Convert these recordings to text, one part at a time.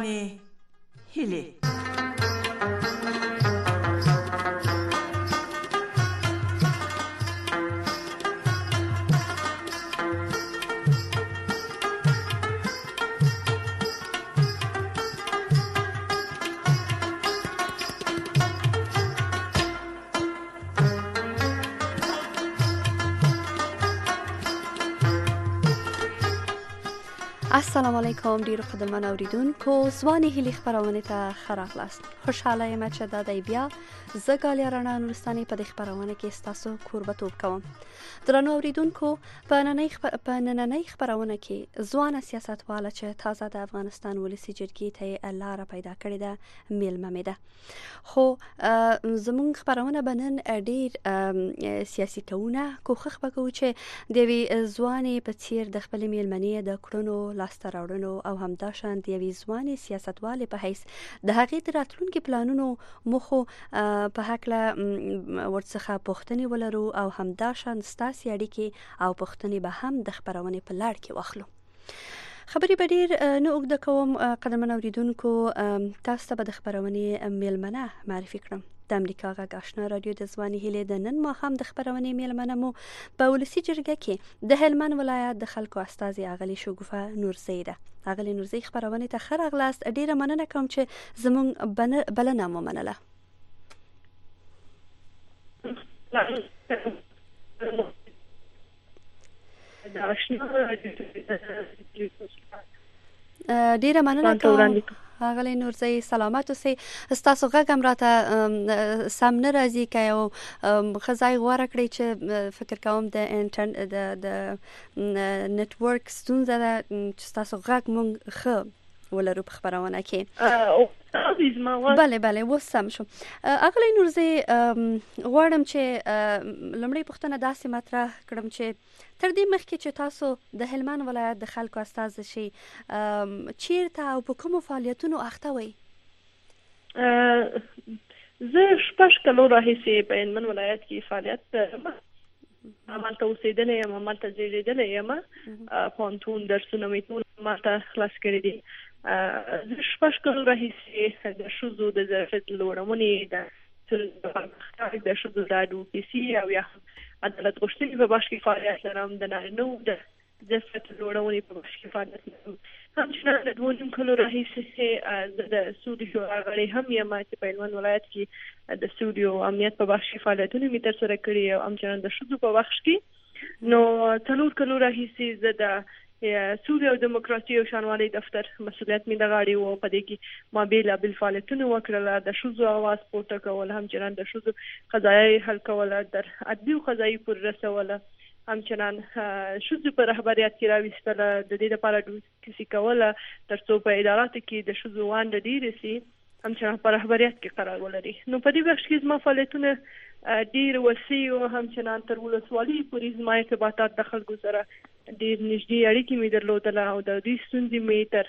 ځواني هیلې. السلام علیکم ډیرو قدرمن اوریدونکو، ځواني هیلې خپرونې ته ښه راغلاست. خوشحاله یم چې دا دی بیا زه ګالیا رڼا نورستاني په دې خپرونه کې ستاسو کوربتوب کوم. درنو اوریدونکو، په نننۍ خپرونه کې ځوانه سیاستواله چې تازه د افغانستان ولسي جرګې ته لاره پیدا کړې ده میلمه مې ده. خو زموږ خپرونه به نن ډیر سیاسي ټونه کوښښ وکړو چې د یوې ځوانې په څیر د خپلې میلمنې د کړنو لاسته راوړنو او همداشان د یوې ځوانې سیاستوالې په حیث د هغې د راتلونکي پلانونو موخو په هکله ورڅخه پوښتنې ولرو او همداشان ستاسې اړیکې او پوښتنې به هم د خپرونې په لړ کې واخلو. خبرې به ډیر نه اوږده کوم قدرمن اوریدونکو، تاسو ته به د خپرونې میلمنه معرفي کړم. د امریکا غږ آشنا رادیو د ځواني هیلې د نن ماښام د خپرونې میلمنه مو په ولسي جرګه کې د هلمند ولایت د خلکو استازي اغلې شګوفه نورزۍ ده. اغلې نورزۍ خپرونې ته ښه راغلاست. ډیره مننه کوم چې زموږ بلنه مو منله. ډیره مننه کوم اغلې نورزۍ، سلامت اوسئ. ستاسو غږ هم راته سم نه راځي که یو ښه ځای غوره کړئ چې فکر کوم د نټورک ستونزه ده چې ستاسو غږ مونږ ښه ولرو په خپرونه کې. بله اوس سم شو. اغلې نورزۍ، غواړم چې لومړی پوښتنه داسې مطرح کړم چې تر دې مخکې چې تاسو د هلمند ولایت د خلکو استازي شئ، چیرته او په کومو فعالیتونو اخته وئ؟ زه 6 کلو راهیسې په هلمند ولایت کې فعالیت کوم. همالته اوسېدلې یم، همالته زېږېدلې یم. پوهنتون درسونه مې ټول همالته خلاص کړي دي. زه 6 کلو راهیسې د ښځو د ظرفیت لوړونې، د ښځو د اډوکیسي او یا عدالت غوښتنې په بخش کې فعالیت لرم. د نارینه‌وو د ظرفیت لوړونې په بخش کې فعالیت لرم. همچنان د 2.5 کلو راهیسې زه د سولې شورا غړې هم یم چې په هلمند ولایت کې د سولې او امنیت په بخش کې فعالیتونه مې ترسره کړي او همچنان د ښځو په بخش کې. نو 4 کلو راهیسې زه د سولې او دیموکراسي او شانوالۍ دفتر مسؤلیت مې د غاړې و. په دې کې ما بېلابېل فعالیتونه وکړل، د ښځو اواز پورته کول، همچنان د ښځو قضایي حل کوله، در ادبي او قضایي پورې رسوله، همچنان ښځو په رهبریت کې راویستله، د دې لپاره اډوکیسي کوله تر څو په اداراتو کې د ښځو ونډه ډېره سي، همچنان په رهبریت کې قرار ولري. نو په دې بخش کې زما فعالیتونه ډېر وسیع او همچنان تر ولسوالۍ پورې زما ارتباطات د خلکو سره ډېر نږدې اړیکې مې درلودله او د دوی ستونزې مې تر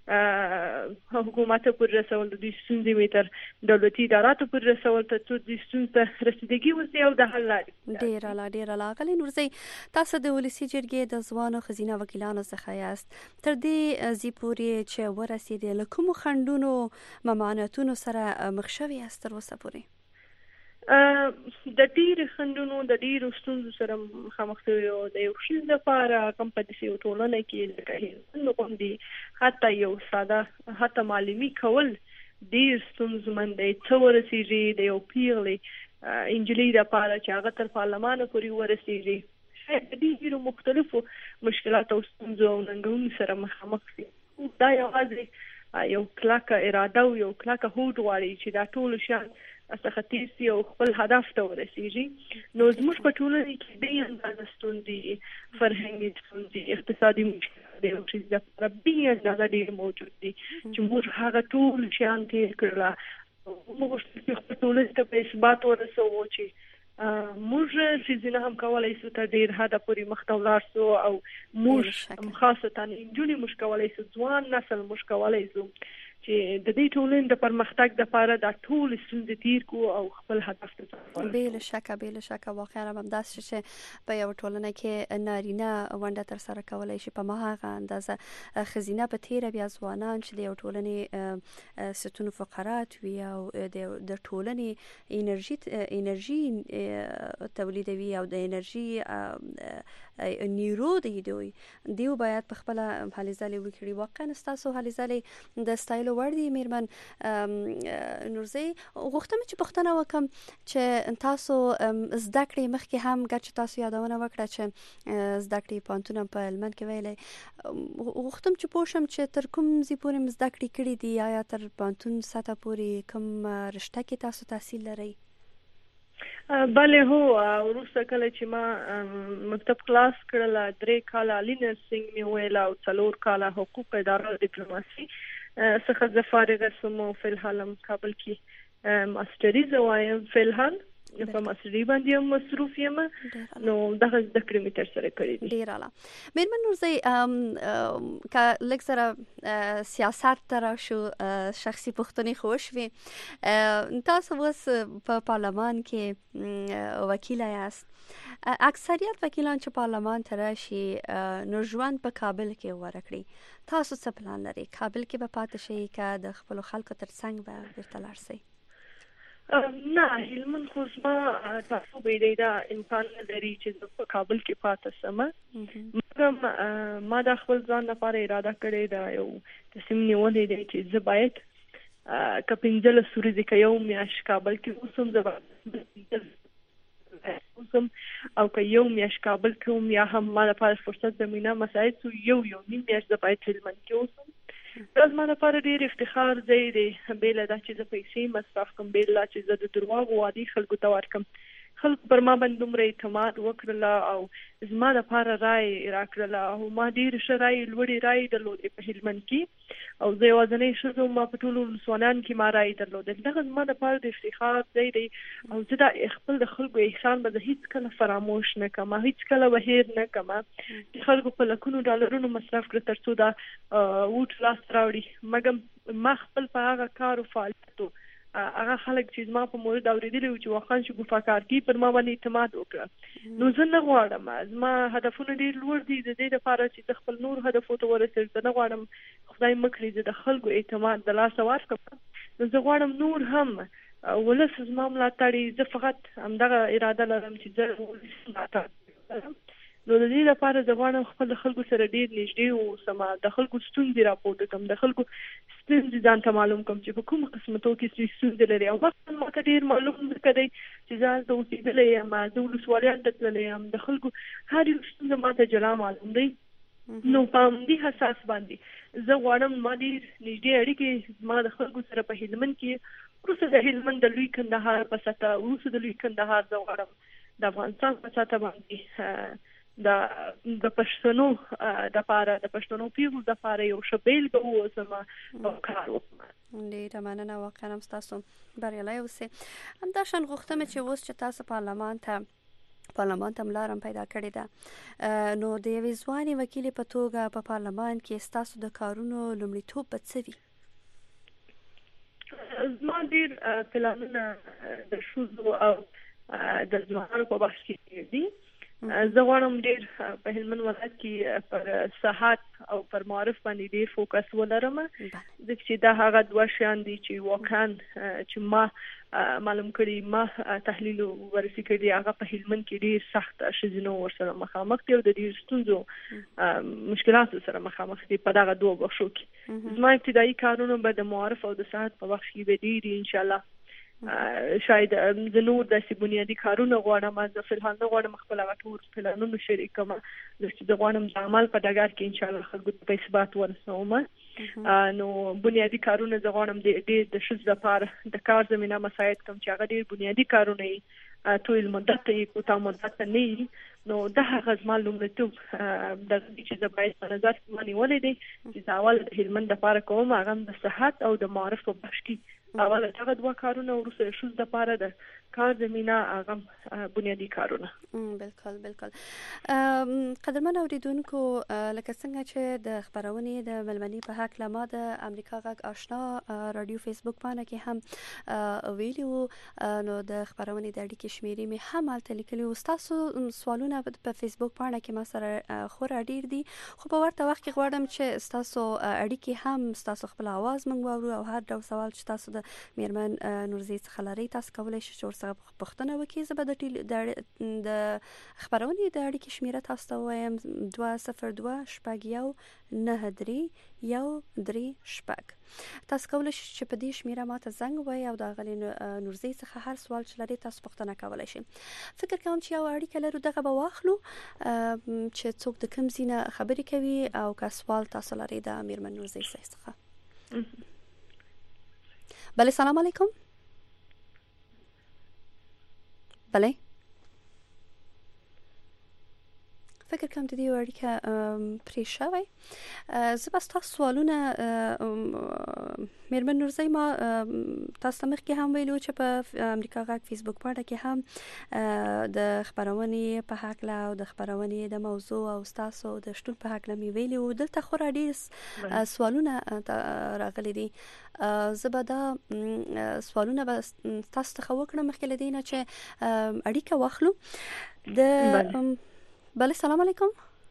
حکومت پورې رسول، د دوی ستونزې مې تر دولتي اداراتو پورې رسول تر څو دوی ستونزو ته رسیدګي وسي او د حل لارې. ډېره اغلې نورزۍ، تاسو د ولسي جرګې د ځوانو ښځینه وکیلانو څخه یاست. تر دې ځای پورې چې ورسېدې، له کومو خنډونو ممانعتونو سره مخ شوي یاست تر اوسه پورې؟ د ډېرو خنډونو، د ډېرو ستونزو سره مخامخ شوي یو. د یو ښځې لپاره کوم په داسې یو ټولنه کې لکه هلمند غوندې حتی یو ساده حتی معلمي کول ډېر ستونزمن دی. څه ورسېږي د یو پیغلې نجلۍ لپاره چې هغه تر پارلمانه پورې ورسېږي، شاید د ډېرو مختلفو مشکلاتو او ستونزو او ننګونو سره مخامخ شي. دا یوازې یو کلکه اراده او یو کلکه هوډ غواړي چې دا ټول شیان څخه تېر سي او خپل هدف ته ورسېږي. نو زموږ په ټولنه کې بې اندازه ستونزې، فرهنګي ستونزې، اقتصادي مشکلات د یو ښځې لپاره بې اندازه ډېر موجود دي چې موږ هغه ټول شیان تېر کړله. موږ غوښتل چې خپل ټولنې ته په اثبات ورسوو چې موږ ښځینه هم کولی شو تر ډېر حده پورې مخته ولاړ شو او موږ خاصتاً نجونې موږ کولی شو، ځوان نسل موږ کولی شو چې د دې ټولنې د پرمختګ لپاره د ټول ستونزې تیر کو او خپل هدف ته ورسېږو. بل شک واقعا هم داسې چې په یو ټولنه کې نارینه ونډه تر سره کولای شي په ماهغه اندازه خزینه په تیر بیا ځوانان چې د یو ټولنې ستون فقرات وي او د ټولنې انرژي تولیدوي او د انرژي نیرو دیو باید په خپل هلې ځلې وکړي. واقعا ستاسو هلې ځلې د ستایلو وړ دي. میرمن نورزی، غوښتم چې پوښتنه وکم چې تاسو زده کړې مخکې هم ګرچې تاسو یادونه وکړه چې زده کړې پوهنتون په هلمند کې ویلې، غوښتم چې پوه شم چې تر کوم ځای پورې زده کړې کړې دي؟ آیا تر پوهنتون سطح پورې کوم رشته کې تاسو تحصیل لرئ؟ بله هو، وروسته کله چې ما مکتب خلاص کړل 3 کاله عالی نرسنګ مې ویل او 4 کاله حقوق اداره ډیپلوماسي څخه زه فارغه شوم. فلحال کابل کې ماستریز وایم. فلحال په ماستری باندې مصروف یم، نو دغه زده کړې مې تر سره کړې دي. ډیر اعلی. میرمن نورزی، که لږ سره سیاست ته راشو، شخصي پوښتنې خو وشوې، تاسو اوس په پارلمان کې وکیله یاست. اکثریت وکیلان چې پارلمان ته راشي نو ژوند په کابل کې غوره کړي. تاسو څه پلان لرئ؟ کابل کې به پاتې شئ که د خپلو خلکو تر څنګ به بیرته لاړ شئ؟ نه، هلمند خو زما تاسو به دا امکان نه لري چې زه په کابل کې پاتې شم. مګر ما د خپل ځان لپاره اراده کړې ده، یو تصمیم نیولی دی چې زه باید که 15 ورځې که یو میاشت کابل کې اوسم، زه او که یو میاشت کابل کې هم یا هم ما لپاره فرصت زمینه مساعد سو یو نیم میاشت زه باید هلمند کې اوسم. دا زما لپاره ډېر افتخار ځای دی، بې له دا چې زه پیسې مصرف کړم، بې له چې زه د درواغو وعدې خلکو ته ورکړم. خلکو پر ما باندې دومره اعتماد وکړله او زما لپاره رای راکړله او ما ډېر ښه رای، لوړې رای درلودې په هلمند کې، او زه یوازینۍ ښځه وم په ټولو ولسوالیانو کې ما رای درلودل. دغه زما لپاره د افتخار ځای دی او زه دا خپل د خلکو احسان به زه هېڅکله فراموش نه کړم، هېڅکله به هېر نه کړم. د خلکو په لکونو ډالرونو مصرف کړه تر څو دا ووټ لاس راوړي. مګر ما خپل په هغه کار او فعالیتو هغه خلک چې زما په مورد اورېدلي وو چې واقعا شګوفه کار کوي، پر ما باندې اعتماد وکړه. نو زه نه غواړم، زما هدفونه ډېر لوړ دي، د دې لپاره چې زه خپل نور هدفو ته ورسېږم. زه نه غواړم خدای مه کړي زه د خلکو اعتماد د لاسه ورکړم. نو زه غواړم نور هم ولس زما ملاتړي. زه فقط همدغه اراده لرم چې زه ولس ملاتړ کړم. نو د دې لپاره زه غواړم خپل د خلکو سره ډېر نږدې اوسم، د خلکو ستونزې راپورته کړم، د خلکو ستونزې ځان ته معلوم کړم چې په کومو قسمتو کې ستونزې لري. او وخت ما ته ډېر معلوم ځکه دی چې زه هلته اوسېدلی یم، زه ولسوالیانو ته تللی یم، د خلکو هر یو ستونزه ما ته جلا معلوم دی. نو په همدې اساس باندې زه غواړم ما ډېر نږدې اړیکې زما د خلکو سره په هلمند کې، وروسته د هلمند د لوی کندهار په سطحه، وروسته د لوی کندهار زه غواړم د افغانستان په سطحه باندې د پښتنو دپاره، د پښتنو پیغلو دپاره یو ښه بیلګه واوسم او کار وکړم. ډېره مننه، واقعا هم ستاسو بریالی اوسئ. همداشان غوښتم چې اوس چې تاسو پارلمان ته ملارم پیدا کړې ده، نو د یوې ځوانې وکیلې په توګه په پارلمان کې ستاسو د کارونو لومړیتوب به څه وي؟ زما ډېر پلانونه د ښځو او د ځوانانو په بحث کې دي. زه غواړم ډېر په هلمند ولایت کې پر صحت او پر معارف باندې ډېر فوکس ولرم، ځکه چې دا هغه 2 شیان دي چې واقعا چې ما معلوم کړي، ما تحلیل ورسې کړي، هغه په هلمند کې ډېر سخت ښځینو ورسره مخامخ دي او د ډېر ستونزو مشکلاتو سره مخامخ دي په دغه 2 بخشو کې. زما ابتدایي کارونه به د معارف او د صحت په بخش کې به ډېر انشاءالله. شاید زه نور داسې بنیادي کارونه غواړم، زه فلحال نه غواړم خپل هغه ټول پلانونه شریک کړم، ځکه چې زه غواړم د عمل په ډګر کې انشاءالله خلکو ته په اثبات ورسوم. نو بنیادي کارونه زه غواړم ډېر د ښځو لپاره د کار زمینه مساعد کړم چې هغه ډېر بنیادي کارونه وي، طویل مدت ته یې کوتاه مدت ته نه وي، نو دا هغه زما لومړیتوب د چې د باید په نظر کې مانی ولې دي چې دا اول د هلمند لپاره کوم هغه د صحت او د معرف په بخش کې اول هغه دوه کارونه ورسره شول د لپاره د کار زمينه هغه بنیادی کارونه. بالکل قدرمن اوریدونکو لکه څنګه چې د خبرونې د ملمنې په حق لمه د امریکا غږ آشنا رادیو فیسبوک باندې کې هم ویلو نو د خبرونې د اړیکې شمیرې مې هم الته لیکلي او تاسو سوالونه په فیسبوک باندې کې ما سره خورا ډیر دي خو په ورته وخت کې غواړم چې تاسو اړیکې هم تاسو خپل आवाज موږ واورو او هر ډول سوال چې تاسو د میرمن نورزي څخه لري تاسو کولای شئ چې ورڅخه پوښتنه وکړئ. زه به د خبرونې د اړیکې شمیره تاسو ته وایم 202 شپږ 193 136. تاسو کولای شئ چې په دې شمیره ماته زنګ ووایئ او د غلي نورزي څخه هر سوال چې لري تاسو پوښتنه کولای شئ. فکر کوم چې یو اړیکه لرو دغه به واخلو چې څوک د کوم ځای نه خبرې کوي او که سوال تاسو لري د میرمن نورزي څخه. بله سلام علیکم. بله فکر کوم د دې اړیکه پرې شوی. زه بس تاسو سوالونه میرمن نورزي ما تاسو مخکې هم ویلو چې په امریکا غږ فیسبوک باندې کې هم د خبرونې په حق له او د خبرونې د موضوع او تاسو د شتون په حق له می ویلو دلته خورا ډیر سوالونه راغلي دي. زه به دا سوالونه تاسو ته وکړم مخکې له دې نه چې اړیکه واخلو. د بله سلام علیکم.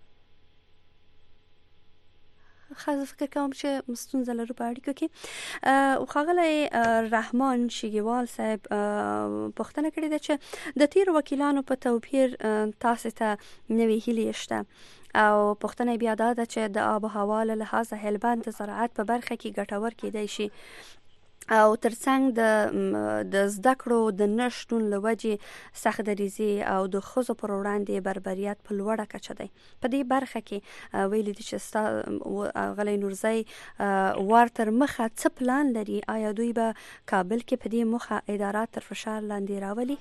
خاصه فکر کوم چې ستونزه لرو په اړیکو کې. او ښاغلی رحمان شیګیوال صاحب پوښتنه کړې ده چې د تیر وکیلانو په توپیر تاسو ته نوې هیلې شته او پوښتنه بیا دا ده چې د آب و هوا له لحاظه هلمند د زراعت په برخه کې ګټور کېدای شي او ترڅنګ د زده کړو د نشټون لوجې سخت دریزي او د خزو پر وړاندې بربریت په لوړه کچه دی. په دې برخه کې ویل دي چې غلي نورزي ورتر مخه څه پلان لري؟ آیا دوی به کابل کې په دې مخه ادارات تر فشار لاندې راولي؟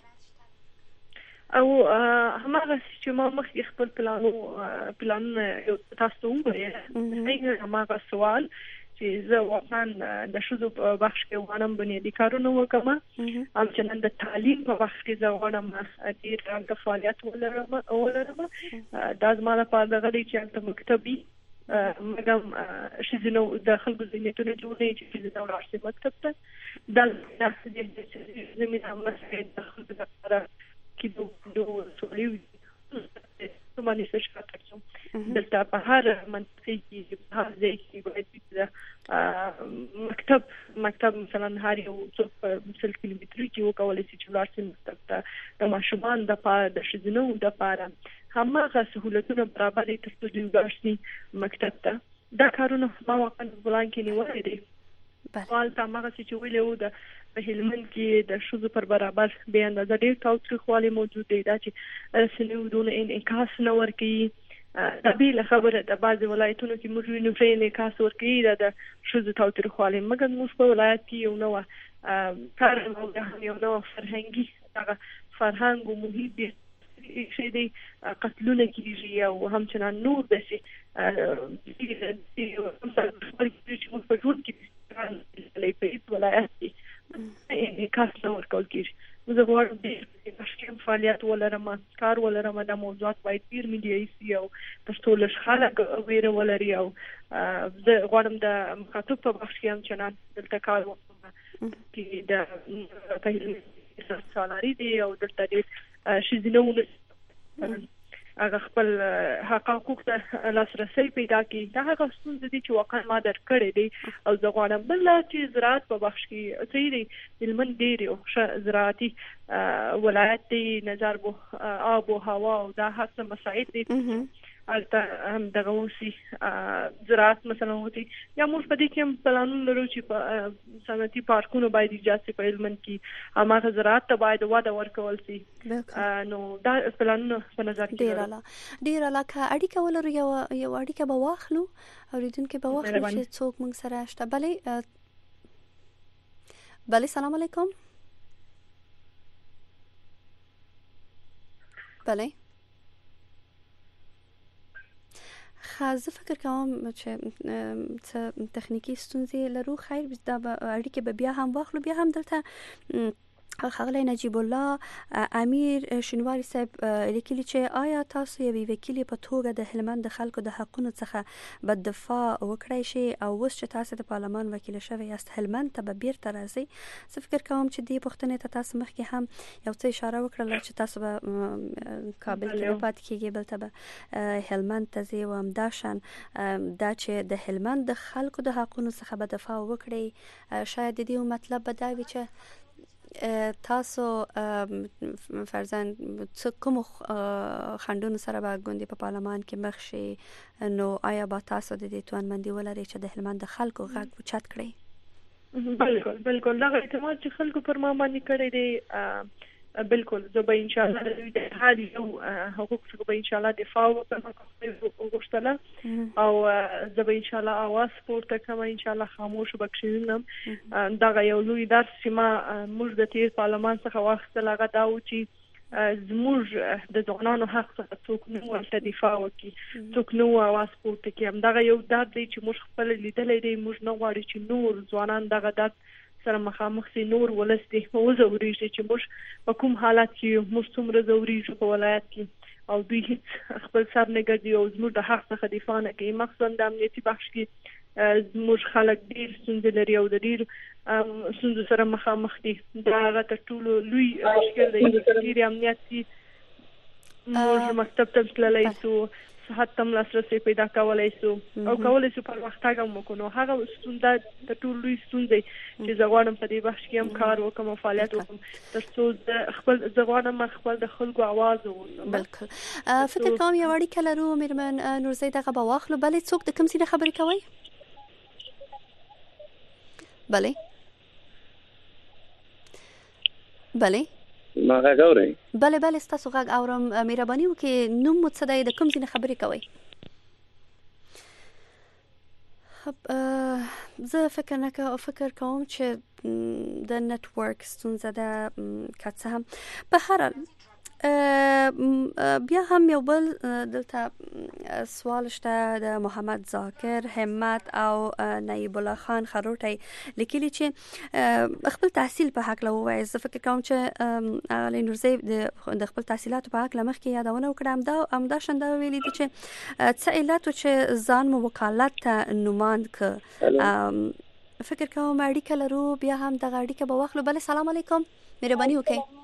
او هماغه چې ما مخکې خپل پلانونه تاسو وګورئ هماغه سوال چې زه واقعا د شذو په بخش کې غواړم بنیادی کارونه وکړم او چې نن د تعلیم په بخش کې زه غواړم ډېر د فعالیت ولرم. دا زما لپاره د غړي چې د مکتبي مګم شذنو د خلکو ذهنیتونه جوړوي چې د ورسې مکتب ته د زمينه مسعود د خلکو لپاره کې دوه سولې باندې څه کارو دلته په هر منطقه کې په هر ځای کې باید مکتب مثلا هر یو څو مثل کیلومتري کې وکولای شي چې ورسې مکتب ته د ماشومان د پاره د شذنو د پاره همغه سہولتونه برابر تر څو د یونیورسيټي مکتب ته دا کارونه ما واقعا بلان کې نیولې دي. حال ته هغه چې ویلو د په هلمند کې د شذو پر برابر به اندازه ډېر تاوتریخوالی موجود دی دا چې رسنیو انعکاس نه ورکوي. د بیل خبره د بعض ولایتونو کې موږ وینو چې انعکاس ورکوي د شذو تاوتریخوالی مګر موږ په ولایت کې یو نو کار او د یو نو فرهنګي هغه فرهنګ او محیط دی چې دی قتلونه کیږي او همچنان نور دسي په ټول کې په ولایت کې کار څور کول کیږي. زه غواړم چې تشکیل فعالیت ولرم کار ولرم د موضوعات باید پیر میډیای سي او تاسو له خلک ویره ولري او زه غواړم د مخاطب په بخش کې هم چنان دلته کار وکړم چې د تحلیل سالاري دی او دلته د شذنو هغه خپل حقوق ته لاسرسي پیدا کړي. دا هغه ستونزې دي چې واقعا ما درکړې دي او زه غواړم بل چې زراعت په بخش کې څه دی هلمند ډېر یو زراعتي ولایت دی نظر بو آب و هوا او دا هڅه مساعد دي البته هم دغه وسی زراعت مثلا وتی یا موږ په دې کې هم پلانونه لرو چې په صنعتي پارکونو باید ایجاد شي په هلمند کې هغه زراعت ته باید وده ورکول شي. نو دا پلانونه په نظر کې ډیر علاقه اړیکه ولرو یو اړیکه به واخلو اوریدونکو به واخلو چې څوک موږ سره شته. بله سلام علیکم. بله زه فکر کوم چې څه تخنیکی ستونزې لرو، خیر دا اړیکې به بیا هم واخلو. بیا هم دلته ښاغلی نجیب الله امیر شینواری صاحب لیکلي چې آیا تاسو یوې وکیلې په توګه د هلمند د خلکو د حقونو څخه به دفاع وکړای شي، او اوس چې تاسو د پارلمان وکیله شوی یاست هلمند ته به بیرته راځئ؟ زه فکر کوم چې دې پوښتنې ته تاسو مخکې هم یو څه اشاره وکړله چې تاسو به کابل کې نه پاتې کېږئ، بلته به هلمند ته ځئ، او همداشان دا چې د هلمند د خلکو د حقونو څخه به دفاع وکړئ. شاید د دې مطلب به دا وي چې تاسو فرضاً کوم خنډونو سره به ګوندې په پارلمان کې مخ شي، نو آیا به تاسو د دې توانمندي ولرئ چې د هلمند د خلکو غږ اوچت کړئ؟ بالکل دغه اعتماد چې خلکو پر ما باندې کړی دی، بالکل زه به انشاءالله د هر یو حقوق څخه به انشاءالله دفاع وکړم او زه به انشاءالله اواز پورته کړم، انشاءالله خاموش به کښېنم. دغه یو لوی درس چې موږ د تیر پارلمان څخه واخیستل هغه دا و چې زموږ د ځوانانو حق څخه څوک نه ورته دفاع وکړي، څوک نه اواز پورته کړي. همدغه یو درد دی چې موږ خپل لیدلی دی. موږ نه غواړو چې نور ځوانان دغه درد سره مخامخ سي، نور ولس دې وځورېږي چې موږ په کوم حالت کې موږ څومره ځورېږو په ولایت کې، او دوی هیڅ خپل سر نه ګرځي او زموږ د حق څخه دفاع نه کوي. مخصوصا د امنیتي بخش کې زموږ خلک ډېر ستونزې لري او د ډېر ستونزو سره مخامخ دي. دا هغه تر ټولو لوی مشکل دی چې ډېر امنیت کې موږ مکتب ته تللی سو، صحت ته لاسرسی پیدا کولی سو او کولی سو پرمختګ هم وکړو. نو هغه ستونزه تر ټولو لوی ستونزه چې زه غواړم په دې بخش کې هم کار وکړم او فعالیت وکړم تر څو زه غواړم خپل د خلکو اواز واورم. بالکل فکر کوم یو اړیکه لرو میرمن نورزۍ، دغه به واخلو. بلې څوک د کوم ځای نه خبرې کوئ؟ بلې ما غږ اورئ؟ بلې ستاسو غږ اورم. مهرباني وکړئ نوم مو څه دی، د کوم ځای نه خبرې کوئ؟ زه فکر کوم چې د نتورک ستونزه ده که څه هم. په هر حال بیا هم یو بل دلته سوال شته د محمد ذاکر همت او نایب الله خان خروټی لیکلي چې خپل تحصیل په هکله ووایي. زه فکر کوم چې لی نورزۍ د خپل تحصیلاتو په هکله مخکې یادونه وکړه، همداشان دا ویلي دي چې څه علت و چې ځان مو وکالت ته نوماند که. فکر کوم اړیکه لرو، بیا هم دغه اړیکه به واخلو. بله سلام علیکم، مهرباني وکړئ.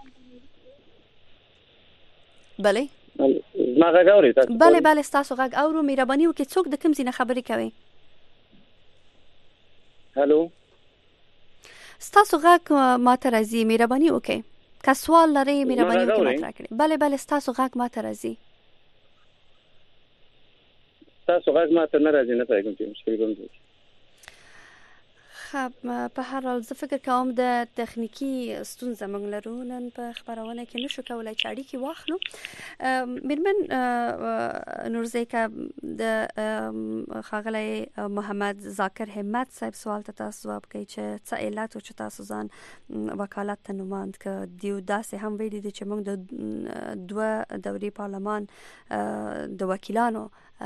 ما غږ اورئ؟ بله ستاسو غږ اورو. مهرباني وکړئ څوک د کوم ځای نه خبرې کوئ؟ هلو، ستاسو غږ ماته راځي، مهرباني وکړئ. که سوال لرئ مهرباني وکړئ مطرح کړئ. بله ستاسو غږ ماته راځي. ستاسو غږ ماته نه راځي، نه پوهېږم چې مشکل کوم ځای. په هر حال زه فکر کوم د تخنیکی ستونزه موږ لرو نن په خبرونه کې نشو کولای چې اړیکې واخلو. میرمن نورزۍ، که د ښاغلی محمد ذاکر همت صاحب سوال ته تاسو ځواب کوئ چې څه علت و چې تاسو ځان وکالت ته نوماند که، دیو داسې هم ویلي دي چې موږ د 2 دورې پارلمان د وکیلانو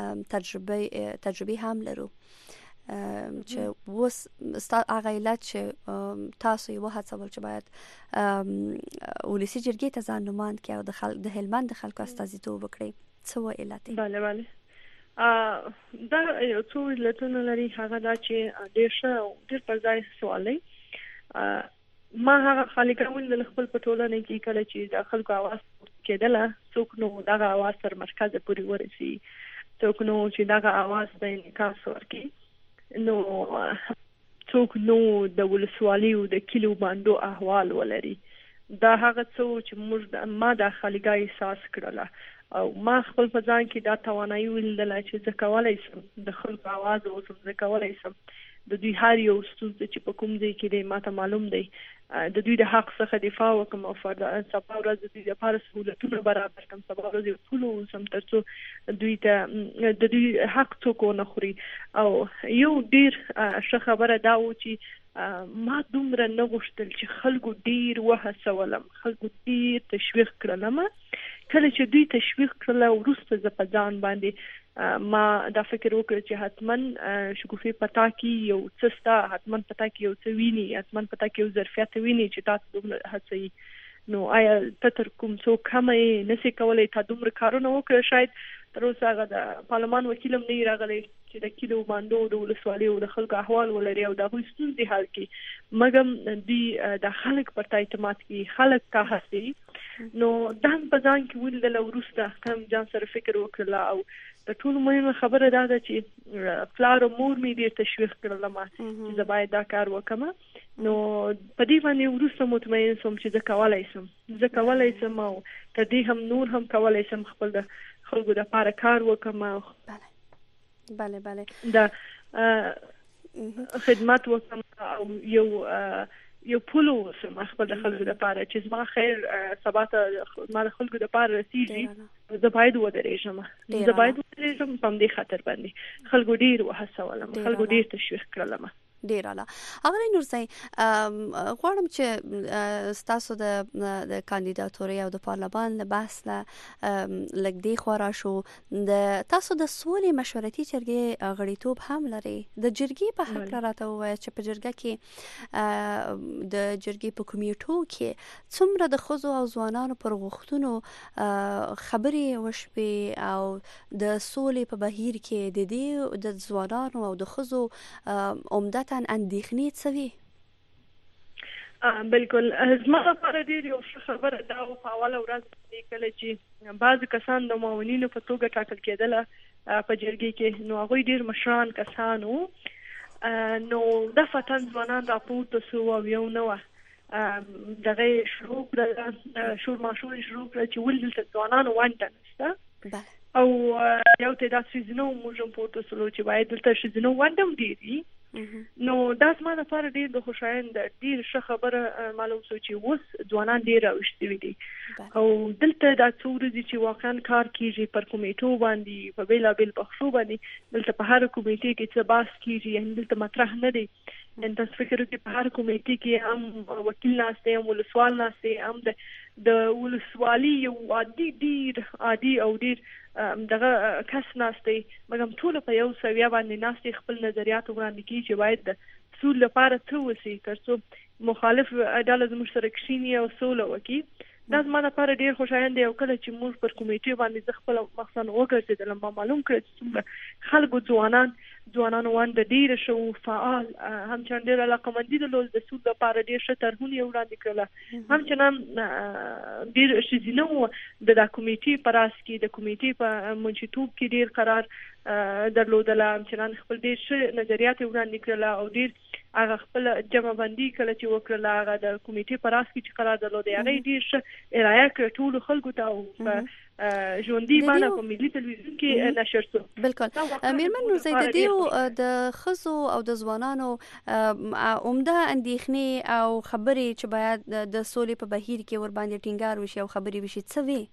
تجربې هم لرو، چې اوس هغه علت چې تاسو یې وهڅول چې باید ولسي جرګې ته ځان نوماند کړئ او د هلمند د خلکو استازیتوب وکړئ، څه و علت یې؟ بله دا یو څو علتونه لري. هغه دا چې ډېر پر ځای سوال دی. ما هغه خالي کول د خپل په ټولنه کې کله چې د خلکو اواز کېدله، څوک نو دغه اواز تر مرکز پورې ورسي، څوک نو چې دغه اواز ته انعکاس ورکړي، نو څوک نو د ولسوالۍ او د کلیو باندې احوال ولري. دا هغه څه چې ما د خالګۍ احساس کړله او ما خپل په ځان کې دا توانایي ولیدله چې زه کولی شم د خلکو اواز اوسم، زه کولی شم د دوی هر یو ستونزه چې په کوم ځای کې دی ماته معلوم دی د دوی د حق څخه دفاع وکړم او سبا ورځ د دوی لپاره سهولتونه برابر کړم، سبا ورځ یو ټول اوسم تر څو دوی ته د دوی حق څوک ونه خوري. او یو ډیر ښه خبره دا و چې ما دومره نه غوښتل چې خلکو ډیر وهڅولم، خلکو ډیر تشویق کړلم کله چې دوی تشویق کړل وروسته ز په ځان باندې ما دا فکر وکړ چې حتمن شګوفې پتا کې یو څه ستا، حتمن پتا کې یو څه ویني، حتمن پتا کې یو ظرفیت ویني چې تاسو دومره هڅوي. نو آیا ته تر کوم څو کمې نشي کولای تا دومره کارونه وکړې؟ شاید تر اوسه هغه د پارلمان وکیل هم نه راغلی چې د کلیو باندې د ولسوالۍ او د خلکو احوال ولري او د هغوی ستونزې حل کړي، مګر دوی د خلک پر اعتماد کوي، خلک ته هڅوي. نو ځان په ځان کې ولیدل وروسته هم ځان سره فکر وکړل او د ټولو مهمه خبره دا ده چې پلار او مور مې ډېر تشویق کړل ما چې زه باید دا کار وکړم. نو په دې باندې وروسته مطمئن شوم چې زه کولای شم او تر دې هم نور هم کولای شم خپل د خلکو د لپاره کار وکړم. بله دا خدمت وکړم او یو پولو سم خپل د خلکو لپاره چې زما خیر سبا ته ما د خلکو لپاره رسیږي، زه باید ودرېږم په دې خاطر باندې خلکو ډیر وهڅولم، خلکو ډیر تشویق کړلم. ډیر اعلی. اغلی نورزی غواړم چې ستاسو د کاندیداتوري او د پارلمان له بحث نه لږ دی خورا شو. د تاسو د سولې مشورتي جرګې غړیتوب هم لري. د جرګې په هکله راته ووایه چې په جرګه کې د جرګې په کمیټو کې څومره د ښځو او ځوانانو پر غوښتنو خبرې وشوې او د سولې په بهیر کې د دې د ځوانانو او د ښځو عمدتاً اندېښنې څه وي؟ بالکل زما لپاره ډېر یو ښه خبره دا وه په اوله ورځ باندې کله چې بعضې کسان د معاونینو په توګه ټاکل کېدله په جرګې کې، نو هغوی ډېر مشران کسان وو. نو دفعتاً ځوانان راپورته سو او یو نه وه دغه شروع کړه شور ماشور شروع کړه چې ولې دلته ځوانانو ونډه نشته او یو تعداد ښځینه موږ هم پورته سولو چې باید دلته ښځینه ونډه هم ډېر وي. نو دا زما لپاره ډېر د خوشاینده ډېر ښه خبره معلوم شو چې اوس ځوانان ډېر راویښ شوي دي او دلته دا څو ورځې چې واقعا کار کیږي پر کمیټو باندې په بېلابېل بحثو باندې دلته په هر کمیټې کې څه بحث کیږي، یعنې دلته مطرح نه دی. تاسو فکر وکړئ په هر کمیټې کې هم وکیل ناست دی، هم ولسوال ناست دی، هم د ولسوالي یو ډېر عادي او ډېر دغه کس ناست دی، مګر ټول په یو سویه باندې ناست دی، خپل نظریات وړاندې کوي چې باید د سولې لپاره څه وشي تر څو مخالف ډله زموږ سره کښېني او سوله وکړي. دا زما لپاره ډېر خوشاینده دی او کله چې موږ پر کمیټې باندې زه خپله مخصن وګرځېدلم ما معلوم کړه چې څومره خلکو ځوانانو ونډه ډېره ښه وو، فعال، همچنان ډېر علاقمندي درلود، د سود لپاره ډېر ښه طرحونه یې وړاندې کړله، همچنان ډېر ښځینه وو د دا کمیټې په راس کې، د کمیټې په منشیتوب کې ډېر قرار درلودله، همچنان خپل ډېر ښه نظریات یې وړاندې کړله او ډېر هغه خپل جمع بندي کله چې وکړله هغه د کمیټې په راس کې چې قرار درلود هغه یې ډېر ښه ارایه کړه ټولو خلکو ته او په ژوندي بڼه په ملي تلویزیون کې نشر شو. بالکل. میرمن نورزی د دې د ښځو او د ځوانانو عمده اندېښنې او خبرې چې باید د سولې په بهیر کې ورباندې ټینګار وشي او خبرې وشي څه وي؟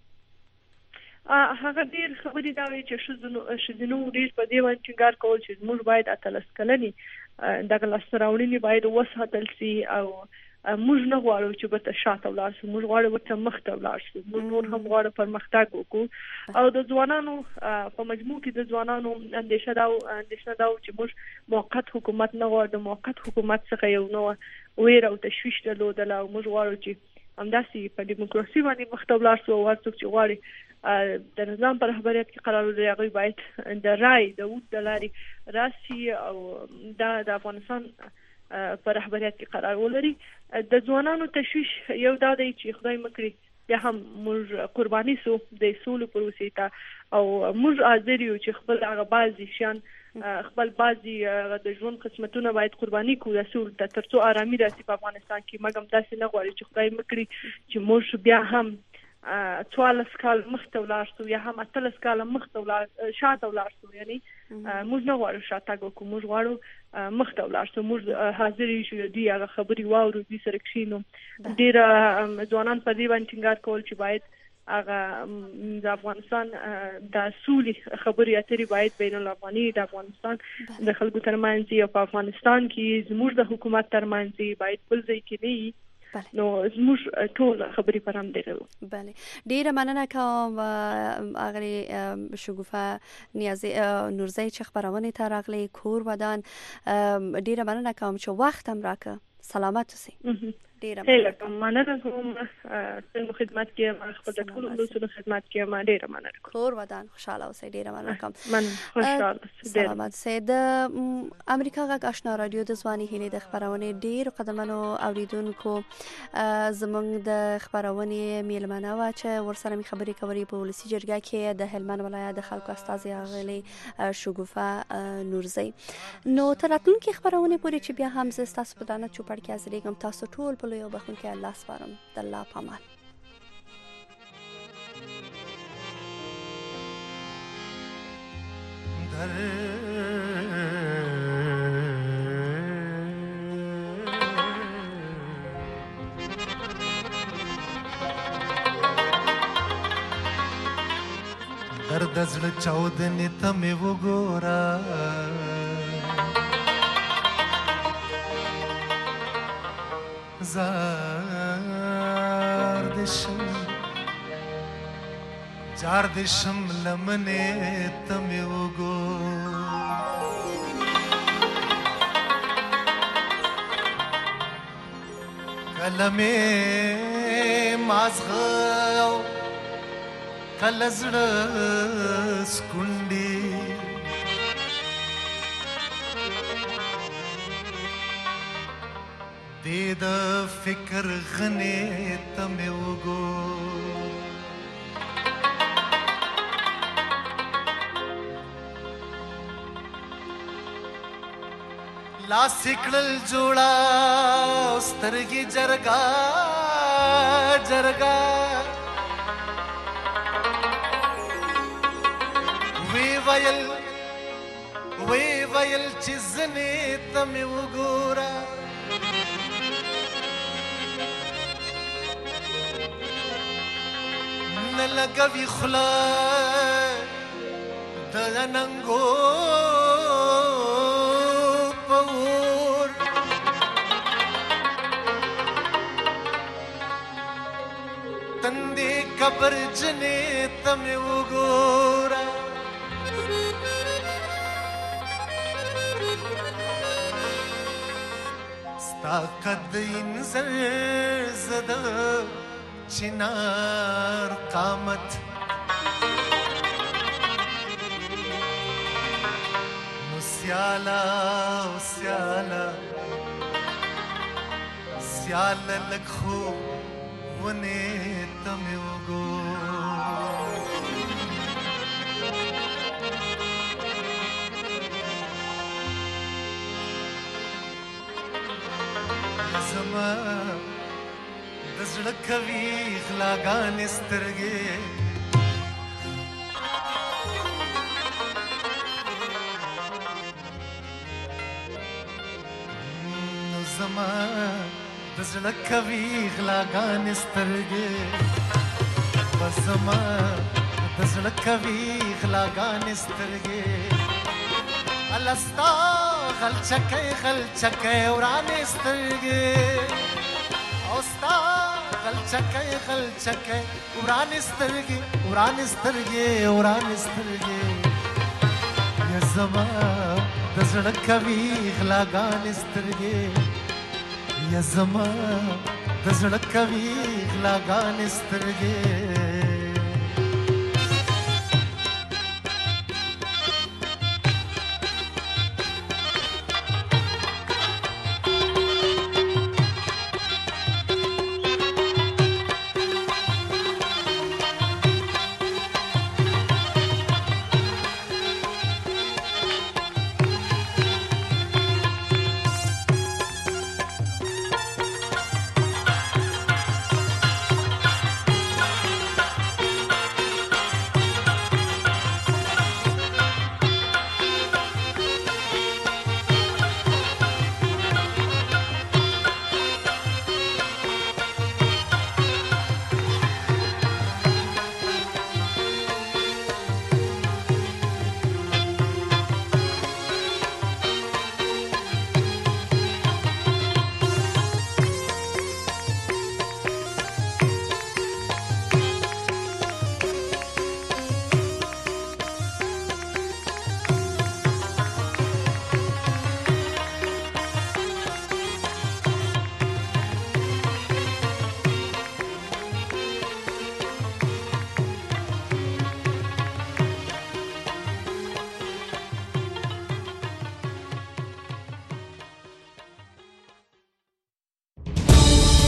هغه ډېر خبرې دا وایي چې ښځینو ډېر په دې باندې ټینګار کول چې موږ باید 18 کلنې دغه لاسته راوړنې باید وساتل شي او موږ نه غواړو چې به شاته ولاړ شو، موږ غواړو ورته مخته ولاړ شو، موږ نور هم غواړو پرمختګ وکړو. او د ځوانانو په مجموع کې د ځوانانو اندېښنه دا چې موږ موقت حکومت نه غواړو، د موقت حکومت څخه یو نوع ویره او تشویش درلودله او موږ غواړو چې همداسې په ډیموکراسي باندې مخته ولاړ شو او هر څوک چې غواړي د نظام په رهبریت کې قرار ولري هغوی باید د رای د ووټ د لارې راشي او دا د افغانستان په رهبریت کې قرار ولري. د ځوانانو تشویش یو دا دی چې خدای مکړي بیا هم موږ قرباني سو د سولې پروسې ته او موږ حاضر یو چې خپل هغه بعضې شیان خپل بعضې د ژوند قسمتونه باید قرباني کړو د سولې ته تر څو ارامي راسي په افغانستان کې، مګر داسې نه غواړي چې خدای مکړي چې موږ بیا هم 14 کال مخته ولاړ شو یا هم 18 کال مخته شاته ولاړ شو، یعنی موږ نه غواړو شاتګ وکړو، موږ غواړو مخته ولاړ شو، موږ حاضر یو دي هغه خبرې واورو دوی سره کښېنو. ډېر ځوانان په دې باندې ټینګار کول چې باید هغه د افغانستان د سولې خبرې اترې باید بین الافغاني د افغانستان د خلکو ترمنځ او په افغانستان کې زموږ د حکومت ترمنځ باید بل ځای کې نه وي نو زموږ ټول خبرې پر هم درلو. بله ډیره مننه کوم اغلی شګوفه نیازی نورزی چې خبرونه ته راغلی کور ودان. ډیره مننه کوم چې وخت هم راکړه. سلامت اوسئ. ډیره مننه کوم څنګه خدمت کې ما خپل ټول ولسونو خدمت کې ما ډیره مننه کوم. کور ودان خوشاله اوسئ. ډیره مننه کوم. من خوشاله. سلامت سید امریکا غږ آشنا رادیو د ځواني هلي د خبرونه ډیر قدمونو اوریدونکو زمونږ د خبرونه میلمنه وا چې ورسره می خبرې کوي په ولسی جرګه کې د هلمند ولایت د خلکو استازي اغلی شګوفه نورزی. نو تراتونکو خبرونه پوری چې بیا هم ز تاسو په دانه چوپړ کې ازریګم تاسو ټول په لوی بخون کې الله سپارم. د الله پامان. درد زړه چاودنې ته مې وګوره جار دشم لمنې ته مې وګوره کله مې مازغه کله زړه سکونډي دې د فکر غنې ته مې وګوره لاس کړل جوړا سترګې جرګا جرګا وی ویل چې زنې ته مې وګوره نه لګوي خوله د ننګو په اور تندې قبر جنې ته مې وګوره قد انزر زد چنار قامت نسیالا سیالا سیالا لکھو ونے تمیوگو زما د زړه کوي غلاګانې سترګې نو زما د زړه کوي غلاګانې سترګې زما د زړه کوي غلاګانې سترګې الستا غلچکه ورانې سترګې اوستا غلچکه ورانې سترګې ورانې سترګې یا زما د زړه کوي غلاګانې سترګې یا زما د زړه کوي غلاګانې سترګې